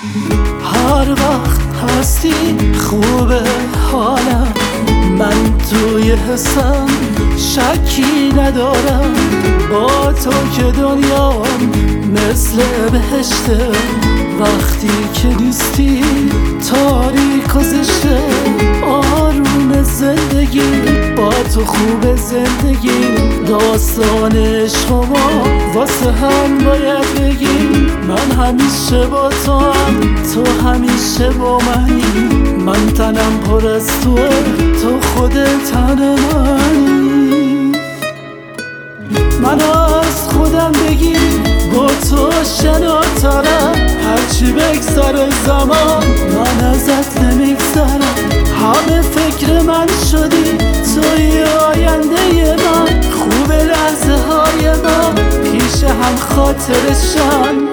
هر وقت هستی خوبه حالم، من توی حسم شکی ندارم. با تو که دنیام مثل بهشته، وقتی که نیستی تاریک و زشته. آروم زندگی با تو خوب زندگی، داستان عشق ما واسه هم باید بگیم. من همیشه با تو هم، تو همیشه با منی. من تنم پر از توه، تو خودت تن منی. من از خودم بگیر با تو شناترم، هرچی بگذره زمان من ازت نمیگذرم. همه فکر من شدی توی آینده من، خوب لحظه های من پیش هم خاطرشن.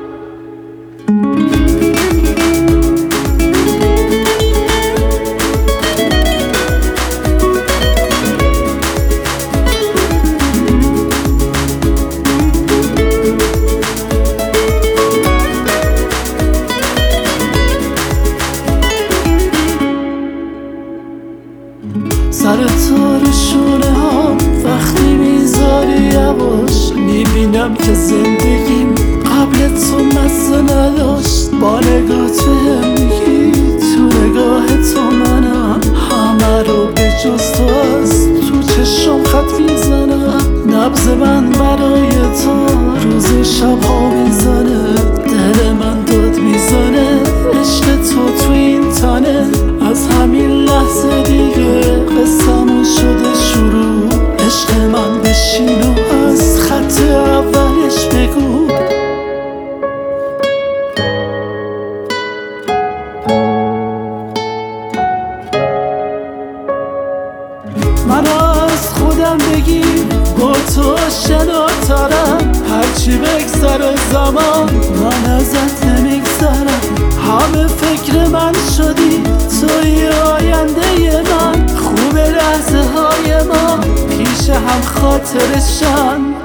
سر تو رو شونه هم وقتی میذاری یواش، میبینم که زندگیم قبل تو مزه نداشت. با نگاه بهم میگی تو نگاه تو منم، همه رو به جز تو از تو چشم خط میزنم. نبض من برای تو روز شب ها میزنه، دل من داد میزنه عشق تو این تنه. از همین لحظه دیگه قصه‌مون شده شروع، عشق من بشین و از خط اولش بگو. من از خودم بگیر با تو شناترم، هرچی بگذره زمان من ازت نمیگذرم. همه فکر من شدی توی آینده من، خوب لحظه های ما پیش هم خاطرشن.